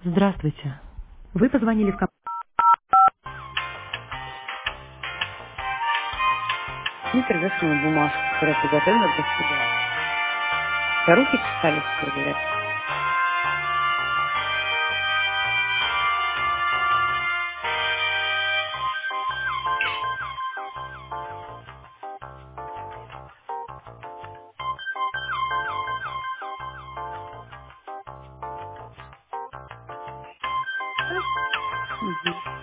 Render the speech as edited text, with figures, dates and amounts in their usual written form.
Здравствуйте. Вы позвонили в компанию, торжественную бумажку, которая приготовлена для суда. Да руки чесались проверять. Мгм.